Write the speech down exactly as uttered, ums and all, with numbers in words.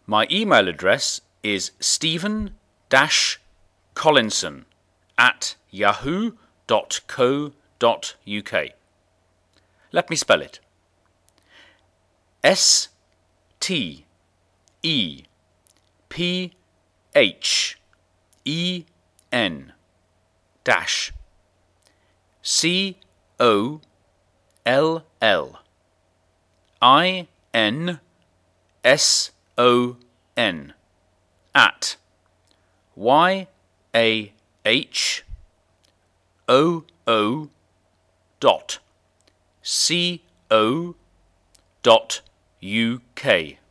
My email address is stephen dash collinson at yahoo dot co dot uk. Let me spell it. S T E P H E N dash C O L L I N S O N at Y A H O O dot C O dot U K.